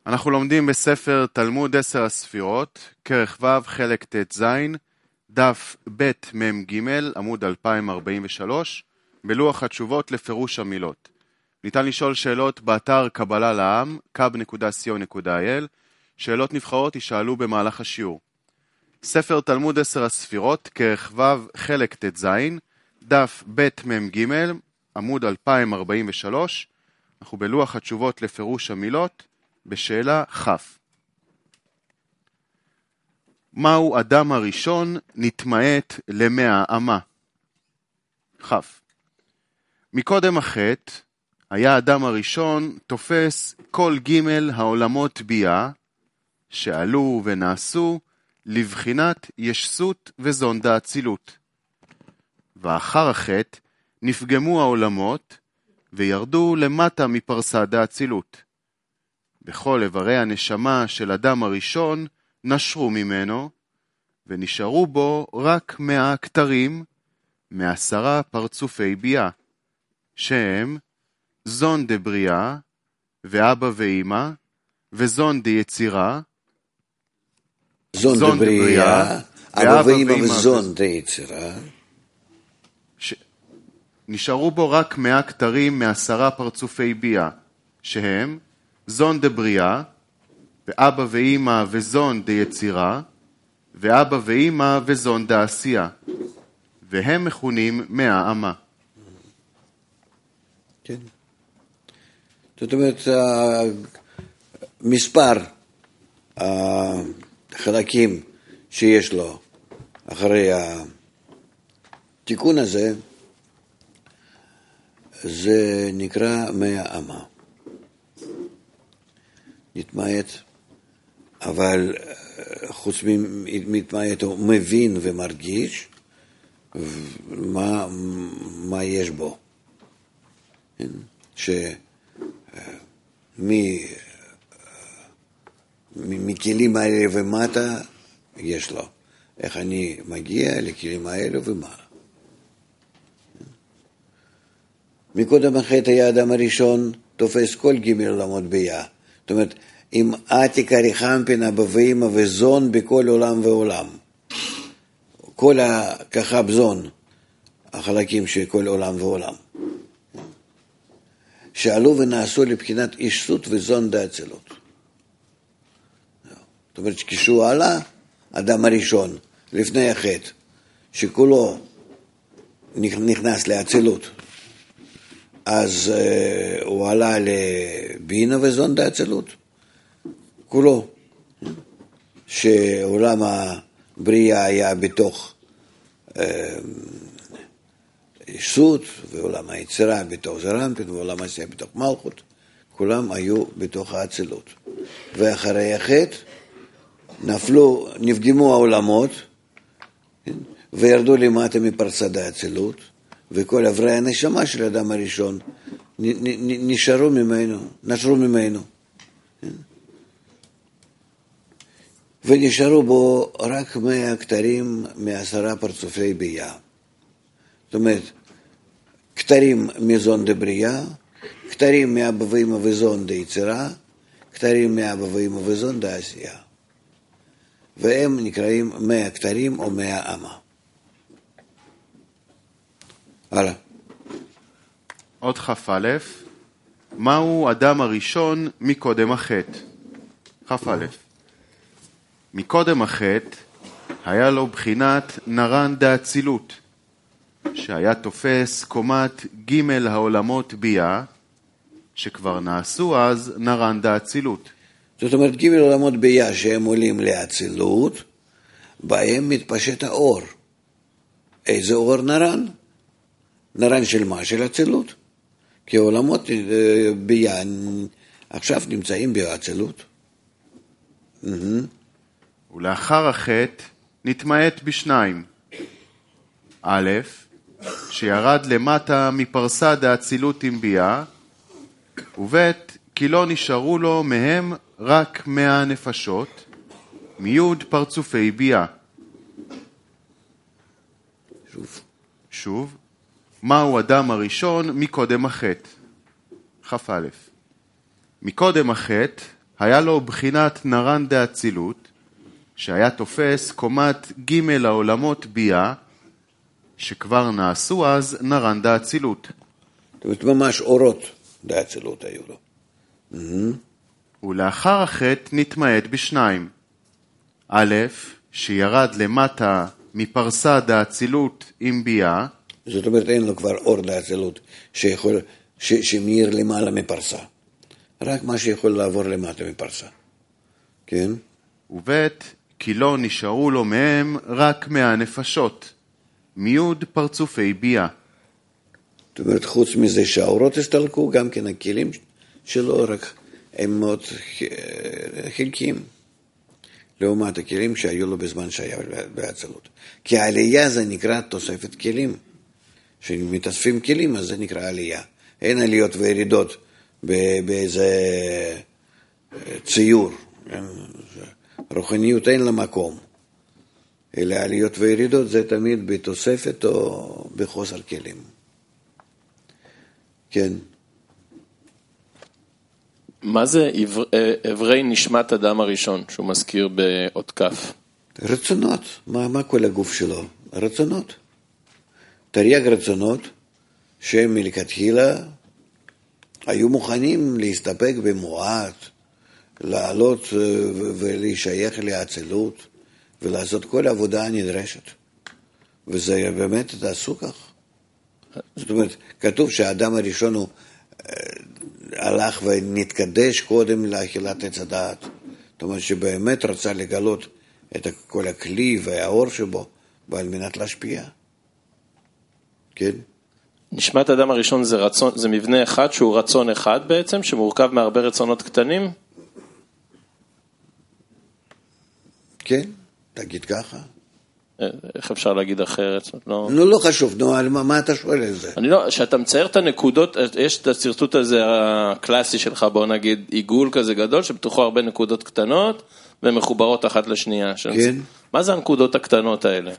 אנחנו לומדים בספר תלמוד 10 הספירות, כרך ו' חלק ט"ז, דף ב' מ' ג' עמוד 2043, בלוח התשובות לפירוש המילות. ניתן לשאול שאלות באתר קבלה לעם, kab.co.il, שאלות נבחרות יישאלו במהלך השיעור. ספר תלמוד 10 הספירות, כרך ו' חלק ט"ז, דף ב' מ' ג' עמוד 2043, אנחנו בלוח התשובות לפירוש המילות, בשאלה כ'. מהו אדם הראשון נתמעט למאה אמה? כ'. מקודם החטא היה אדם הראשון תופס כל ג' העולמות בייה שעלו ונעשו לבחינת ישסות וזון דאצילות. ואחר החטא נפגמו העולמות וירדו למטה מפרסה דאצילות. בכל איברי הנשמה של אדם הראשון נשרו ממנו, ונשארו בו רק 100 כתרים, 10 פרצופי בייה, שהם זון דבריאה, ואבא ואמא, וזון דיצירה, זון דבריאה, אבא ואמא וזון דיצירה. נשארו בו רק 100 כתרים, 10 פרצופי בייה, שהם זון דבריאה, ואבא ואמא וזון דיצירה, ואבא ואמא וזון דעשייה, והם מכונים 100 אמה. כן. זאת אומרת, מספר החלקים שיש לו אחרי התיקון הזה, זה נקרא 100 אמה. נתמעט, אבל חוץ מתמעט הוא מבין ומרגיש מה יש בו. מכלים האלה ומטה יש לו. איך אני מגיע לכלים האלה ומה. מקודם החטא היה האדם הראשון תופס כל ג' עולמות בייה. זאת אומרת, עם עתיקה ריחמפין אבא ואמא וזון בכל עולם ועולם. כל הכחב זון, החלקים של כל עולם ועולם. שעלו ונעשו לבחינת אישסות וזון דאצילות. זאת אומרת, כשהוא עלה, אדם הראשון, לפני החטא, שכולו נכנס לאצילות, אז הוא עלה לבינה וזון דאצילות. כולו, שעולם הבריאה היה בתוך אישסות, ועולם היצירה בתוך זרנפין, ועולם העשייה בתוך מלכות, כולם היו בתוך האצילות. ואחרי החטא נפגמו העולמות, וירדו למטה מפרסה דאצילות, וכל אברי הנשמה של האדם הראשון נשרו ממנו. ונשארו בו רק 100 כתרים 10 פרצופי בייה. זאת אומרת, כתרים מזון דבריאה, כתרים מאבא ואמא וזון דיצירה, כתרים מאבא ואמא וזון דעשייה. והם נקראים 100 כתרים או 100 אמה. הלאה. עוד כ"א, מהו אדם הראשון מקודם החטא? כ"א. מקודם החטא היה לו בחינת נרן דאצילות, שהיה תופס קומת ג' העולמות בייה, שכבר נעשו אז נרן דאצילות. זאת אומרת, ג' עולמות בייה שהם עולים לאצילות, בהם מתפשט האור. איזה אור נרן? נרן של מה? של אצילות. כי העולמות בייה עכשיו נמצאים באצילות. ולאחר החטא נתמעט בשניים. א', שירד למטה מפרסה דאצילות עם בייה, וב', כי לא נשארו לו מהם רק 100 נפשות, מיוד פרצופי בייה. שוב, מהו אדם הראשון מקודם החטא? כ"א. מקודם החטא היה לו בחינת נרן דאצילות, שהיה תופס קומת ג' העולמות בייה, שכבר נעשו אז נרן דאצילות. זאת אומרת, ממש אורות דאצילות היו לו. ולאחר החטא נתמעט בשניים. א', שירד למטה מפרסה דאצילות עם בייה. זאת אומרת, אין לו כבר אור דאצילות שמאיר למעלה מפרסה. רק מה שיכול לעבור למטה מפרסה. כן? וב', כי לא נשארו לו מהם רק 100 נפשות, מיוד פרצופי בייה. זאת אומרת, חוץ מזה שהאורות הסתלקו, גם כן הכלים שלו רק הם מאוד חלקיים, לעומת הכלים שהיו לו בזמן שהיה באצילות. כי העלייה זה נקרא תוספת כלים. כשמתאספים כלים, אז זה נקרא עלייה. אין עליות וירידות באיזה ציור. רוחניות אין לה מקום. אלא עליות וירידות זה תמיד בתוספת או בחוסר כלים. כן. מה זה עברי נשמת אדם הראשון, שהוא מזכיר באות כף? רצונות. מה כל הגוף שלו? רצונות. תרי"ג רצונות שהם מלכתחילה היו מוכנים להסתפק במועט, לעלות ולהישייך לאצילות ולעשות כל העבודה הנדרשת. וזה באמת תעשו כך. זאת אומרת, כתוב שהאדם הראשון הוא הלך ונתקדש קודם לאכילת עץ הדעת. זאת אומרת שבאמת רצה לגלות את כל הכלי והאור שבו, ועל מנת להשפיע. כן? נשמת אדם הראשון זה רצון, זה מבנה אחד שהוא רצון אחד בעצם, שמורכב מהרבה רצונות קטנים? כן, תגיד ככה. איך אפשר להגיד אחרת? נו, לא חשוב, נו, מה אתה שואל על זה? אני לא, שאתה מצייר את הנקודות, יש את הסרטוט הזה הקלאסי שלך, בוא נגיד עיגול כזה גדול, שבתוכו הרבה נקודות קטנות, ומחוברות אחת לשנייה. כן. מה זה הנקודות הקטנות האלה?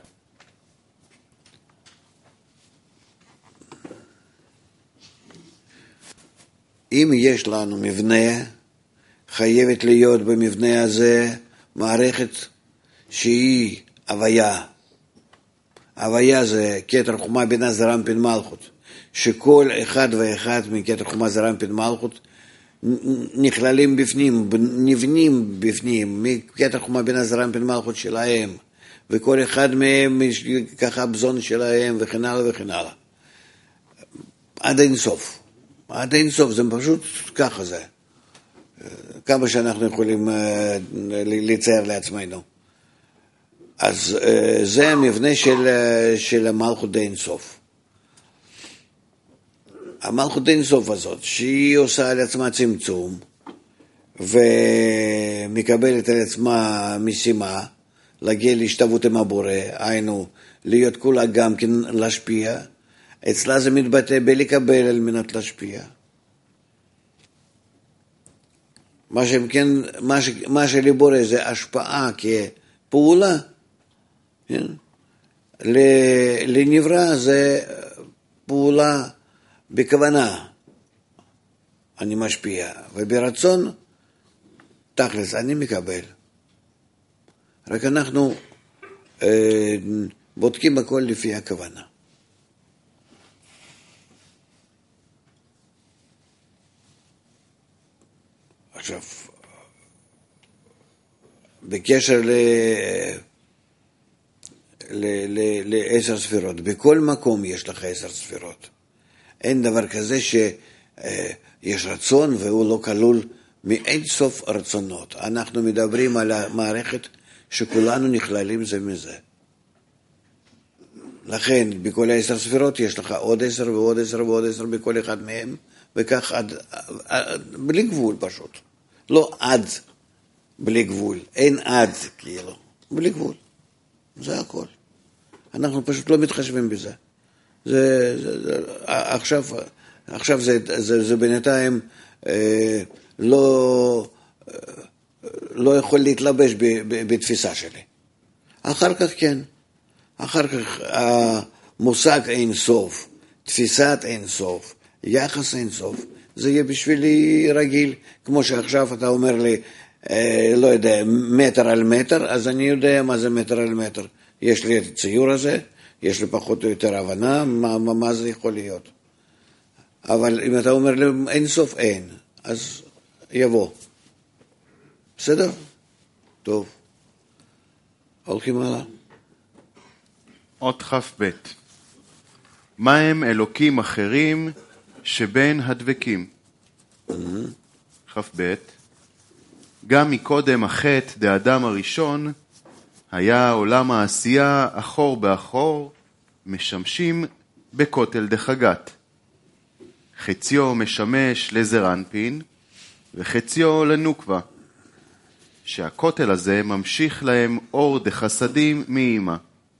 אם יש לנו מבנה, חייבת להיות במבנה הזה מערכת שהיא הוויה. הוויה זה כתר חומה בינה זרענפין מלכות, שכל אחד ואחד מכתר חומה זרענפין מלכות נכללים בפנים, נבנים בפנים, מכתר חומה בינה זרענפין מלכות שלהם, וכל אחד מהם יש ככה בזון שלהם וכן הלאה וכן הלאה. עד אין סוף. עד אין סוף, זה פשוט ככה זה. כמה שאנחנו יכולים לצייר לעצמנו. אז זה המבנה של המלכות אין סוף. המלכות אין סוף הזאת, שהיא עושה על עצמה צמצום, ומקבלת על עצמה משימה, להגיע להשתוות עם הבורא, היינו, להיות כולה גם כן להשפיע, אצלה זה מתבטא בלקבל על מנת להשפיע. מה שלבורא זה השפעה כפעולה, כן? לנברא זה פעולה בכוונה, אני משפיע, וברצון תכלס אני מקבל. רק אנחנו בודקים הכל לפי הכוונה. עכשיו, בקשר ל10 ספירות, בכל מקום יש לך 10 ספירות. אין דבר כזה שיש רצון והוא לא כלול מאין סוף רצונות. אנחנו מדברים על המערכת שכולנו נכללים זה מזה. לכן, בכל 10 ספירות יש לך עוד 10 ועוד 10 ועוד 10 בכל אחד מהם, וכך בלי גבול פשוט. לא עד בלי גבול, אין עד כאילו, בלי גבול. זה הכל. אנחנו פשוט לא מתחשבים בזה. עכשיו זה בינתיים לא יכול להתלבש בתפיסה שלי. אחר כך כן. אחר כך המושג אין סוף, תפיסת אין סוף, יחס אין סוף, זה יהיה בשבילי רגיל, כמו שעכשיו אתה אומר לי, לא יודע, מטר על מטר, אז אני יודע מה זה מטר על מטר. יש לי את הציור הזה, יש לי פחות או יותר הבנה מה זה יכול להיות. אבל אם אתה אומר לי אין סוף, אין, אז יבוא. בסדר? טוב. הולכים הלאה. אות כ"ב. מה הם אלוקים אחרים שבין הדבקים? כ"ב. גם מקודם החטא דאדם הראשון היה עולם העשייה אחור באחור משמשים בכותל דחגת. חציו משמש לזרנפין וחציו לנוקבה. שהכותל הזה ממשיך להם אור דחסדים מאמא.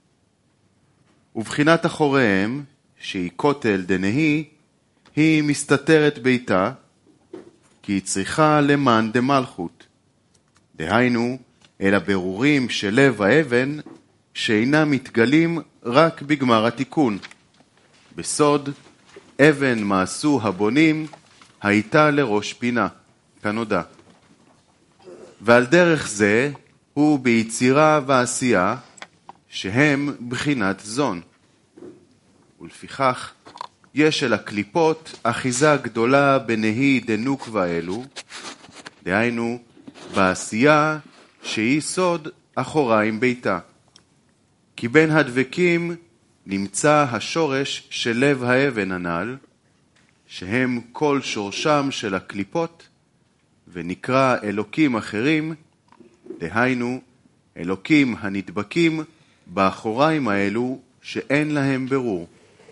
ובחינת אחוריהם, שהיא כותל דנהי, היא מסתתרת ביתה, כי היא צריכה למען דמלכות. דהיינו, אל הבירורים של לב האבן, שאינם מתגלים רק בגמר התיקון. בסוד, אבן מעשו הבונים, הייתה לראש פינה, כנודע. ועל דרך זה, הוא ביצירה ועשייה, שהם בחינת זון. ולפיכך, יש אל הקליפות אחיזה גדולה בנהי דנוקבה אלו, דהיינו, בעשייה שהיא סוד אחוריים ביתה. כי בין הדבקים נמצא השורש של לב האבן הנ"ל, שהם כל שורשם של הקליפות, ונקרא אלוקים אחרים, דהיינו, אלוקים הנדבקים באחוריים האלו שאין להם ברור.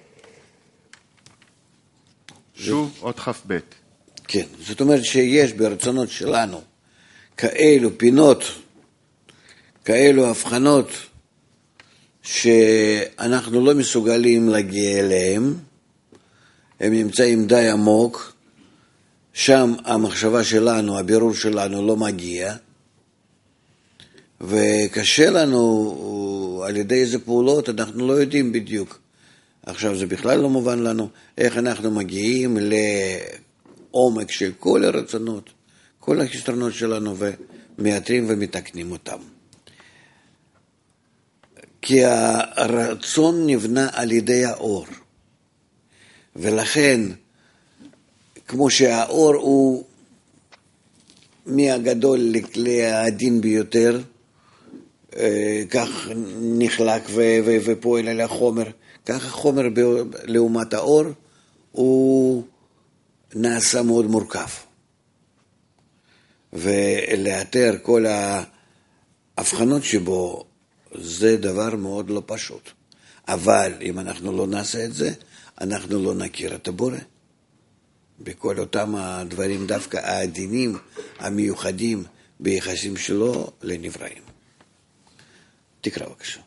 שוב, אות כ"ב. כן, זאת אומרת שיש ברצונות שלנו כאלו פינות, כאלו הבחנות שאנחנו לא מסוגלים להגיע אליהם, הם נמצאים די עמוק, שם המחשבה שלנו, הבירור שלנו לא מגיע, וקשה לנו על ידי איזה פעולות, אנחנו לא יודעים בדיוק. עכשיו זה בכלל לא מובן לנו איך אנחנו מגיעים לעומק של כל הרצונות, כל החסרונות שלנו, ומאתרים ומתקנים אותם. כי הרצון נבנה על ידי האור, ולכן כמו שהאור הוא מהגדול לעדין ביותר, כך נחלק ופועל על החומר, כך החומר לעומת האור הוא נעשה מאוד מורכב. ולאתר כל ההבחנות שבו זה דבר מאוד לא פשוט. אבל אם אנחנו לא נעשה את זה, אנחנו לא נכיר את הבורא. בכל אותם הדברים דווקא העדינים, המיוחדים ביחסים שלו לנבראים. תקרא בבקשה.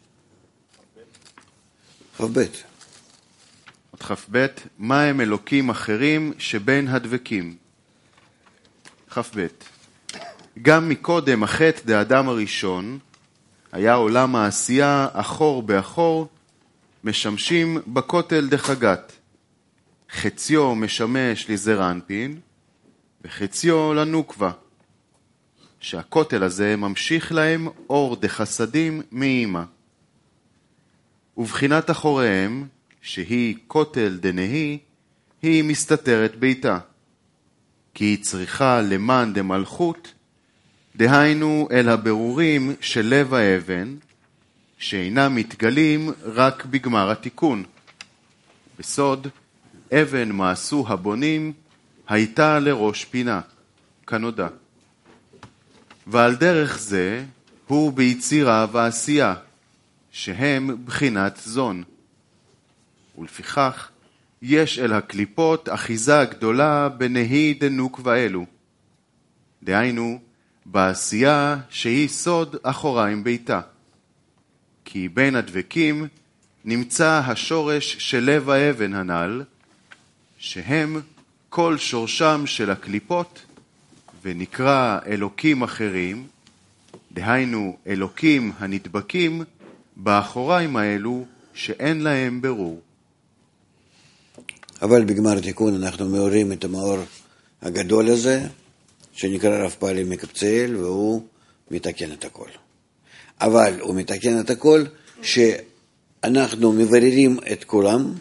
כ"ב. אות כ"ב. מה הם אלוקים אחרים שבין הדבקים? כ"ב. גם מקודם החטא דאדם הראשון היה עולם העשייה אחור באחור משמשים בכותל דחגת. חציו משמש לזרנפין וחציו לנוקבה. שהכותל הזה ממשיך להם אור דחסדים מאמא. ובחינת אחוריהם, שהיא כותל דנהי, היא מסתתרת ביתה. כי היא צריכה למען דמלכות, דהיינו אל הבירורים של לב האבן, שאינם מתגלים רק בגמר התיקון. בסוד, אבן מעשו הבונים, הייתה לראש פינה, כנודע. ועל דרך זה, הוא ביצירה ועשייה, שהם בחינת זון. ולפיכך, יש אל הקליפות אחיזה גדולה בנהי דנוקבה אלו. דהיינו, בעשייה שהיא סוד אחוריים ביתה. כי בין הדבקים נמצא השורש של לב האבן הנ"ל, שהם כל שורשם של הקליפות, ונקרא אלוקים אחרים, דהיינו אלוקים הנדבקים באחוריים האלו שאין להם ברור. אבל בגמר תיקון אנחנו מאורים את המאור הגדול הזה, שנקרא רב פעלים מקבצאל, והוא מתקן את הכל. אבל הוא מתקן את הכל שאנחנו מבררים את כולם,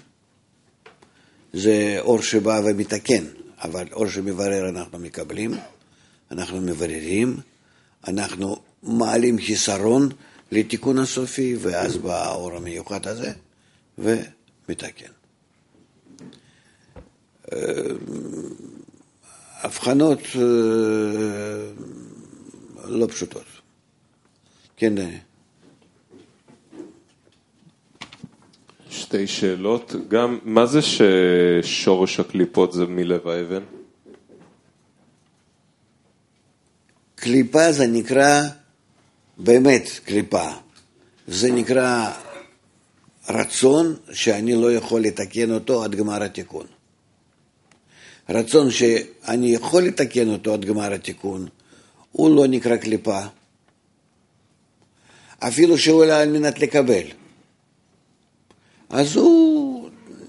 זה אור שבא ומתקן, אבל אור שמברר אנחנו מקבלים, אנחנו מבררים, אנחנו מעלים חיסרון לתיקון הסופי, ואז בא האור המיוחד הזה, ומתקן. הבחנות לא פשוטות. כן, דני. שתי שאלות. גם, מה זה ששורש הקליפות זה מלב האבן? קליפה זה נקרא, באמת קליפה. זה נקרא רצון שאני לא יכול לתקן אותו עד גמר התיקון. רצון שאני יכול לתקן אותו עד גמר התיקון, הוא לא נקרא קליפה. אפילו שהוא על מנת לקבל. אז הוא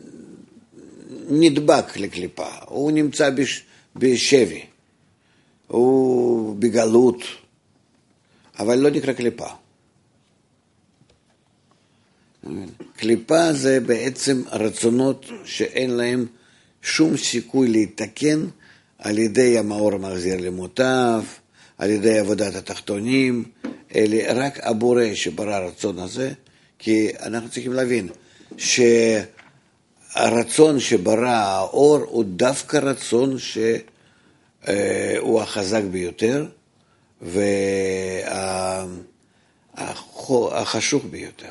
נדבק לקליפה, הוא נמצא בשבי, הוא בגלות, אבל לא נקרא קליפה. קליפה זה בעצם רצונות שאין להם שום סיכוי להתקן על ידי המאור המחזיר למוטב, על ידי עבודת התחתונים, אלה רק הבורא שברא הרצון הזה, כי אנחנו צריכים להבין שהרצון שברא האור הוא דווקא רצון שהוא החזק ביותר והחשוך ביותר.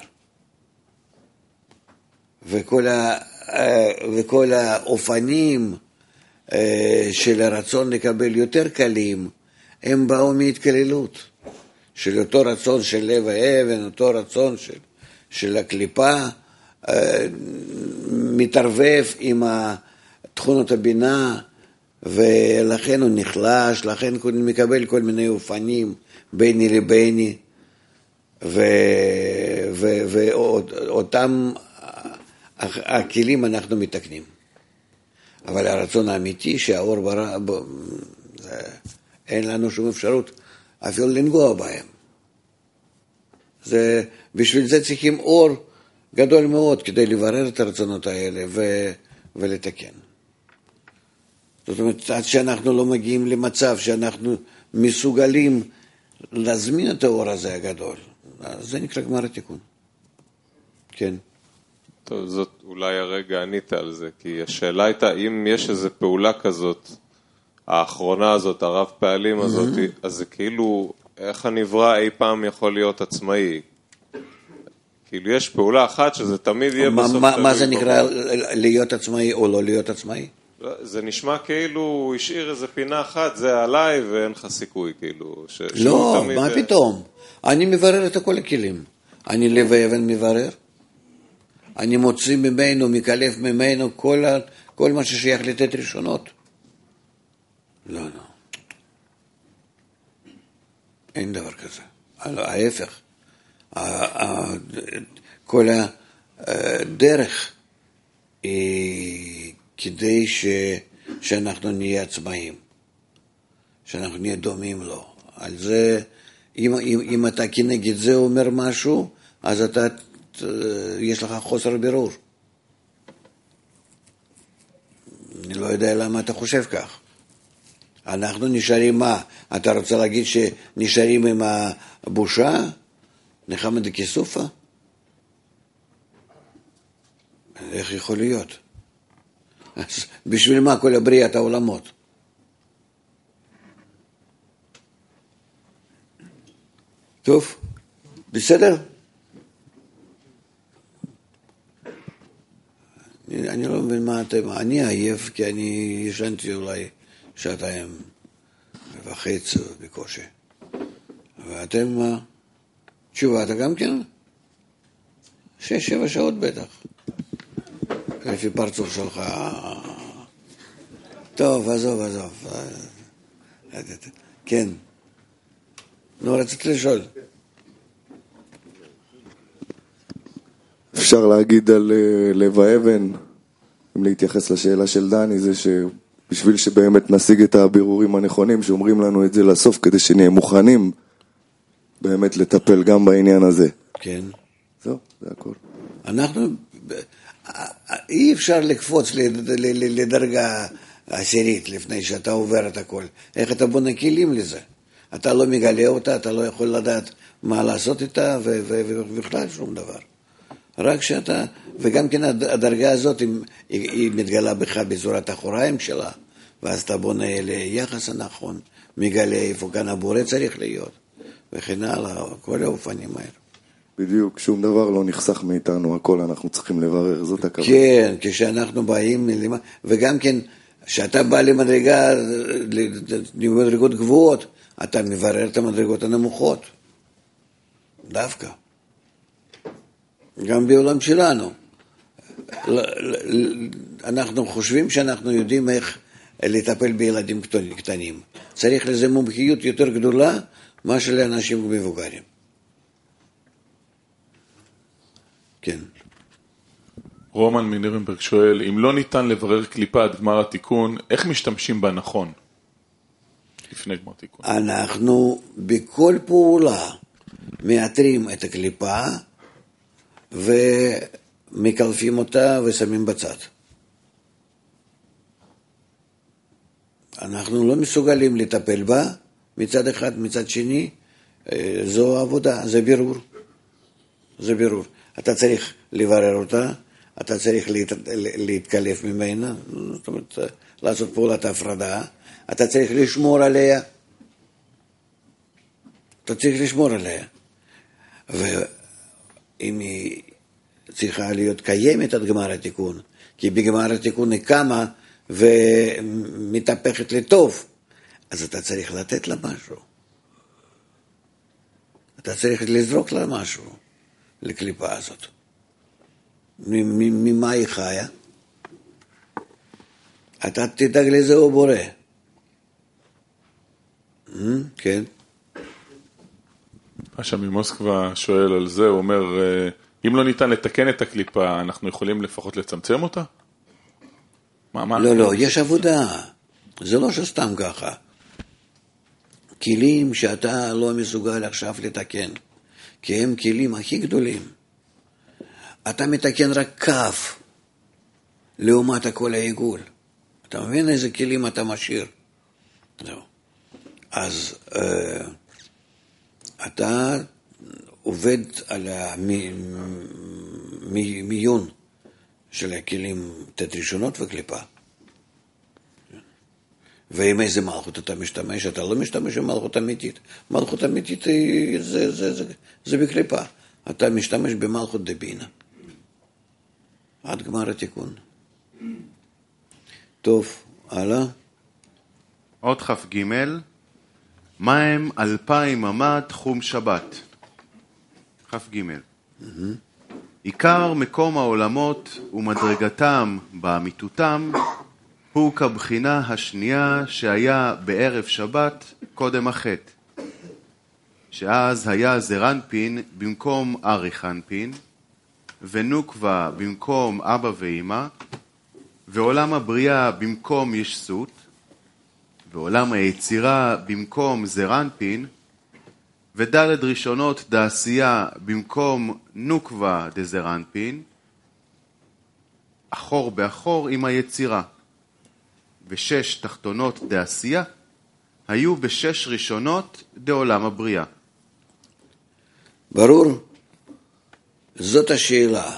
וכל האופנים של הרצון לקבל יותר קלים, הם באו מהתקללות. של אותו רצון של לב האבן, אותו רצון של הקליפה, מתערבב עם תכונות הבינה, ולכן הוא נחלש, לכן הוא מקבל כל מיני אופנים ביני לביני, ואותם הכלים אנחנו מתקנים. אבל הרצון האמיתי שהאור ברא, אין לנו שום אפשרות אפילו לנגוע בהם. בשביל זה צריכים אור גדול מאוד כדי לברר את הרצונות האלה ולתקן. זאת אומרת, עד שאנחנו לא מגיעים למצב שאנחנו מסוגלים להזמין את האור הזה הגדול, אז זה נקרא גמר התיקון. כן. טוב, זאת אולי הרגע ענית על זה, כי השאלה הייתה, אם יש איזו פעולה כזאת, האחרונה הזאת, הרב פעלים הזאת, אז זה כאילו, איך הנברא אי פעם יכול להיות עצמאי? כאילו יש פעולה אחת שזה תמיד יהיה בסוף... מה זה נקרא להיות עצמאי או לא להיות עצמאי? זה נשמע כאילו הוא השאיר איזה פינה אחת, זה עליי ואין לך סיכוי, כאילו... לא, מה פתאום? אני מברר את כל הכלים. אני לב האבן מברר. אני מוציא ממנו, מקלף ממנו כל מה ששייך לתת ראשונות. לא. אין דבר כזה. ההפך. כל הדרך היא כדי שאנחנו נהיה עצמאים, שאנחנו נהיה דומים לו. על זה, אם אתה כנגד זה אומר משהו, אז יש לך חוסר בירור. אני לא יודע למה אתה חושב כך. אנחנו נשארים מה? אתה רוצה להגיד שנשארים עם הבושה? נחמה דקסופה? איך יכול להיות? אז בשביל מה כל הבריאת העולמות? טוב, בסדר? אני לא מבין מה אתם, אני עייף כי אני ישנתי אולי שעתיים וחצי בקושי. ואתם מה? תשובה, אתה גם כן? 6-7 שעות בטח. לפי פרצוף שלך. טוב, עזוב. כן. נו, רציתי לשאול. אפשר להגיד על לב האבן, אם להתייחס לשאלה של דני, זה בשביל שבאמת נשיג את הבירורים הנכונים שאומרים לנו את זה לסוף, כדי שנהיה מוכנים באמת לטפל גם בעניין הזה. כן. זהו, זה הכל. אנחנו, אי אפשר לקפוץ לדרגה עשירית לפני שאתה עובר את הכל. איך אתה בונה כלים לזה? אתה לא מגלה אותה, אתה לא יכול לדעת מה לעשות איתה, ובכלל שום דבר. רק שאתה, וגם כן הדרגה הזאת היא מתגלה בך בצורת האחוריים שלה, ואז אתה בונה ליחס הנכון, מגלה איפה כאן הבורא צריך להיות, וכן הלאה, כל האופנים האלה. בדיוק, שום דבר לא נחסך מאיתנו, הכל אנחנו צריכים לברר, זאת הכוונה. כן, כשאנחנו באים, וגם כן, כשאתה בא למדרגות גבוהות, אתה מברר את המדרגות הנמוכות, דווקא. גם בעולם שלנו. אנחנו חושבים שאנחנו יודעים איך לטפל בילדים קטנים. צריך לזה מומחיות יותר גדולה, מה שלאנשים מבוגרים. כן. רומן מנירנברג שואל, אם לא ניתן לברר קליפה עד גמר התיקון, איך משתמשים בה נכון? לפני גמר התיקון. אנחנו בכל פעולה מאתרים את הקליפה, ומקלפים אותה ושמים בצד. אנחנו לא מסוגלים לטפל בה, מצד אחד, מצד שני, זו עבודה, זה בירור. זה בירור. אתה צריך לברר אותה, אתה צריך להתקלף ממנה, זאת אומרת, לעשות פעולת הפרדה, אתה צריך לשמור עליה. אתה צריך לשמור עליה. אם היא צריכה להיות קיימת עד גמר התיקון, כי בגמר התיקון היא קמה ומתהפכת לטוב, אז אתה צריך לתת לה משהו. אתה צריך לזרוק לה משהו, לקליפה הזאת. ממה היא חיה? אתה תדאג לזה או בורא. כן. פאשה ממוסקבה שואל על זה, הוא אומר, אם לא ניתן לתקן את הקליפה, אנחנו יכולים לפחות לצמצם אותה? לא, יש עבודה. זה לא שסתם ככה. כלים שאתה לא מסוגל עכשיו לתקן, כי הם כלים הכי גדולים. אתה מתקן רק כף לעומת הכל העיגול. אתה מבין איזה כלים אתה משאיר? זהו. אז אתה עובד על המיון של הכלים תת ראשונות וקליפה. ועם איזה מלכות אתה משתמש? אתה לא משתמש במלכות אמיתית. מלכות אמיתית זה בקליפה. אתה משתמש במלכות דבינה. עד גמר התיקון. טוב, הלאה. עוד כ"ג, מהם 2,000 ממ"ד תחום שבת. כ"ג. עיקר מקום העולמות ומדרגתם באמיתותם הוא כבחינה השנייה שהיה בערב שבת קודם החטא, שאז היה זרנפין במקום אריך אנפין, ונוקבה במקום אבא ואמא, ועולם הבריאה במקום ישסות, ועולם היצירה במקום זרנפין, ודלת ראשונות דעשייה במקום נוקבה דזרנפין, אחור באחור עם היצירה, ושש תחתונות דעשייה היו בשש ראשונות דעולם הבריאה. ברור? זאת השאלה.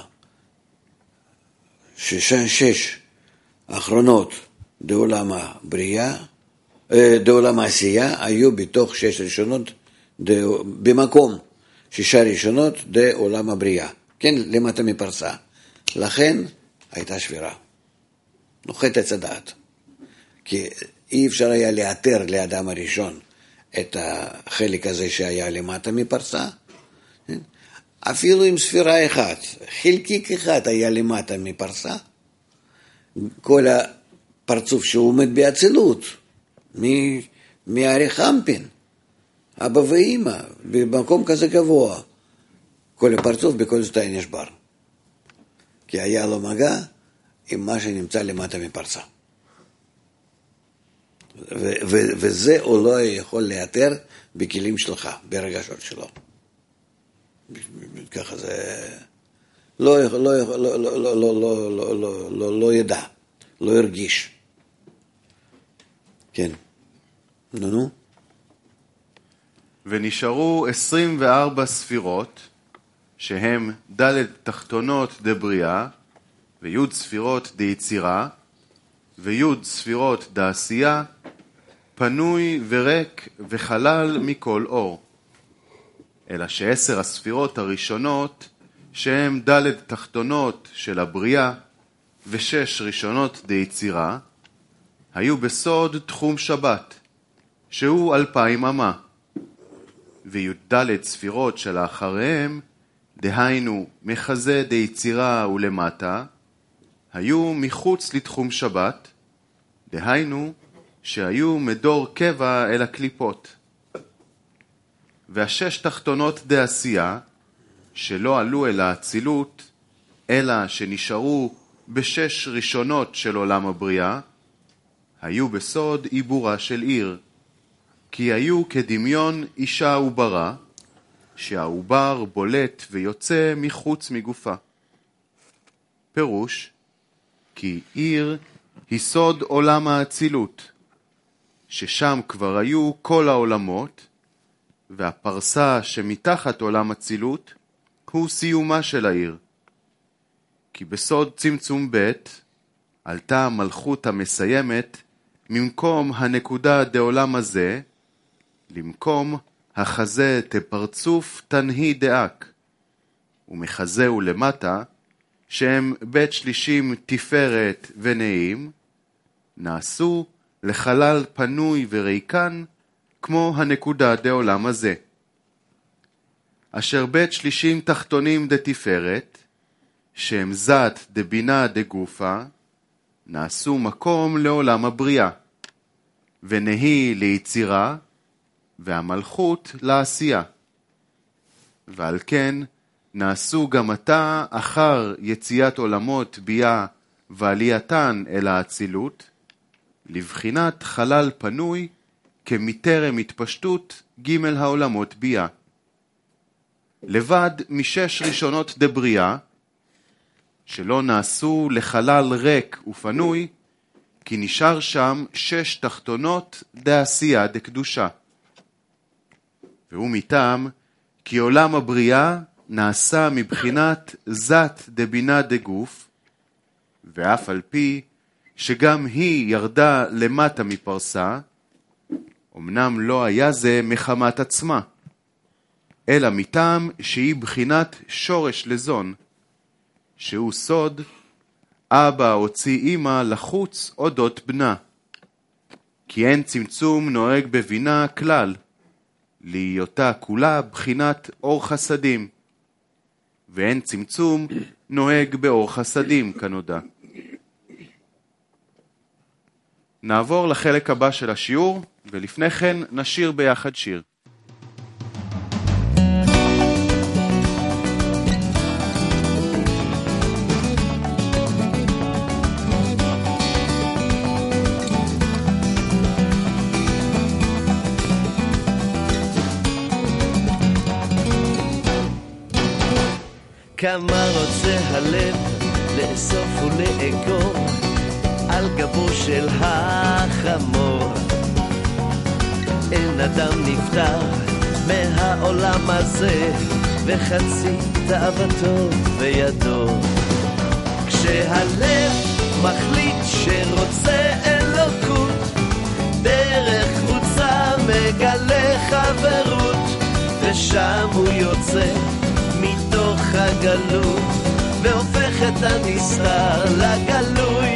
שש האחרונות דעולם הבריאה, דעולם העשייה, היו בתוך שש ראשונות, במקום שישה ראשונות דעולם הבריאה. כן, למטה מפרסה. לכן הייתה שבירה. נוחת עץ הדעת. כי אי אפשר היה לאתר לאדם הראשון את החלק הזה שהיה למטה מפרסה. אפילו עם ספירה אחת, חלקיק אחד היה למטה מפרסה, כל הפרצוף שהוא עומד באצילות, מאריך אנפין, אבא ואמא, במקום כזה גבוה, כל הפרצוף בכל שתיים נשבר. כי היה לו מגע עם מה שנמצא למטה מפרסה. וזה הוא לא יכול לאתר בכלים שלך, ברגשות שלו. ככה זה לא ידע, לא הרגיש. כן. נו. ונשארו 24 ספירות, שהם ד' תחתונות דבריאה, וי' ספירות דיצירה, וי' ספירות דעשייה, פנוי וריק וחלל מכל אור. אלא ש10 הספירות הראשונות, שהם ד' תחתונות של הבריאה, ו6 ראשונות דיצירה, היו בסוד תחום שבת, שהוא 2000 אמה. וי"ד ספירות שלאחריהם, דהיינו מחזה דיצירה ולמטה, היו מחוץ לתחום שבת, דהיינו שהיו מדור קבע אל הקליפות. והשש תחתונות דעשייה, שלא עלו אל האצילות, אלא שנשארו בשש ראשונות של עולם הבריאה, היו בסוד עיבורה של עיר, כי היו כדמיון אישה עוברה, שהעובר בולט ויוצא מחוץ מגופה. פירוש, כי עיר היא סוד עולם האצילות, ששם כבר היו כל העולמות, והפרסה שמתחת עולם אצילות הוא סיומה של העיר. כי בסוד צמצום ב' עלתה המלכות המסיימת ממקום הנקודה דעולם הזה, למקום החזה תפרצוף תנהי דאק, ומחזהו למטה, שהם בית שלישים תפארת ונעים, נעשו לחלל פנוי וריקן, כמו הנקודה דעולם הזה. אשר בית שלישים תחתונים דתפארת, שהם זת דבינה דגופה, נעשו מקום לעולם הבריאה, ונהי ליצירה, והמלכות לעשייה. ועל כן נעשו גם עתה אחר יציאת עולמות ביאה ועלייתן אל האצילות, לבחינת חלל פנוי כמטרם התפשטות ג' העולמות ביאה. לבד משש ראשונות דבריאה, שלא נעשו לחלל ריק ופנוי, כי נשאר שם שש תחתונות דעשייה דקדושה. והוא מטעם כי עולם הבריאה נעשה מבחינת זת דבינה דגוף, ואף על פי שגם היא ירדה למטה מפרסה, אמנם לא היה זה מחמת עצמה, אלא מטעם שהיא בחינת שורש לזון, שהוא סוד, אבא הוציא אמא לחוץ אודות בנה. כי אין צמצום נוהג בבינה כלל, להיותה כולה בחינת אור חסדים, ואין צמצום נוהג באור חסדים כנודע. נעבור לחלק הבא של השיעור, ולפני כן נשיר ביחד שיר. כמה רוצה הלב לאסוף ולאגור על גבו של החמור. אין אדם נפטר מהעולם הזה, וחצי תאוותו בידו. כשהלב מחליט שרוצה אלוקות, דרך קבוצה מגלה חברות, ושם הוא יוצא מתוך הגלות, והופך את הנסתר לגלוי.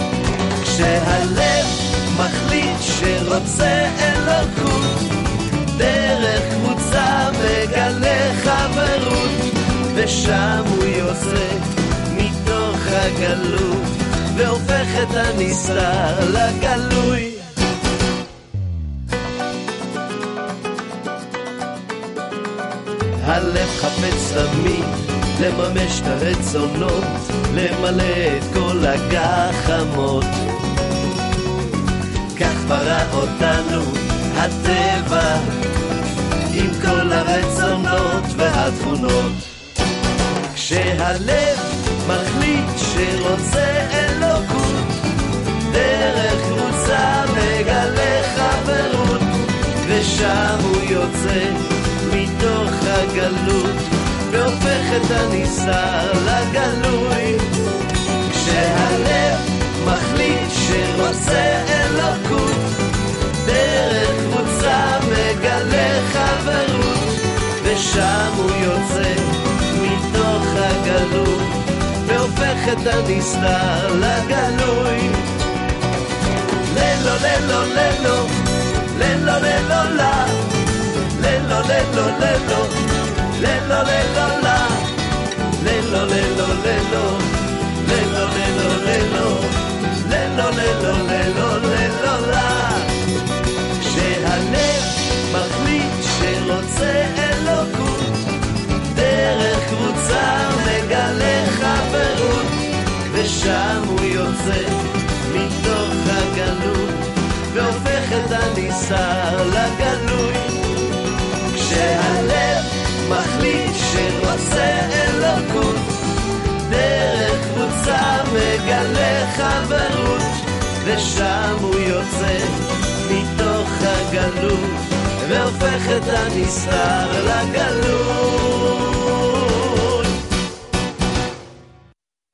כשהלב מחליט שרוצה אלוקות, דרך קבוצה מגלה חברות, ושם הוא יוצא מתוך הגלות, והופך את הנסתר לגלוי. הלב חפץ תמיד לממש את הרצונות, למלא את כל הגחמות. כך ברא אותנו הטבע עם כל הרצונות והתכונות. כשהלב מחליט שרוצה אלוקות, דרך קבוצה מגלה חברות, ושם הוא יוצא מתוך הגלות והופך את הנסתר לגלוי. כשהלב מחליט שרוצה אלוקות, דרך קבוצה מגלה חברות, ושם הוא יוצא מתוך הגלות והופך את הנסתר לגלוי. ללו ללו ללו ללו ללו לה, ללו ללו ללו ללו ללו לה, ללו ללו ללו ללו ללו ללו ללו ללו ללו ללו לה. כשהלב מחליט שרוצה אלוקות, דרך קבוצה מגלה חברות, ושם הוא יוצא מתוך הגלות והופך את הנסתר לגלוי. כשהלב מחליט שרוצה אלוקות, דרך קבוצה מגלה חברות, ושם הוא יוצא מתוך הגלות והופך את הנסתר לגלוי.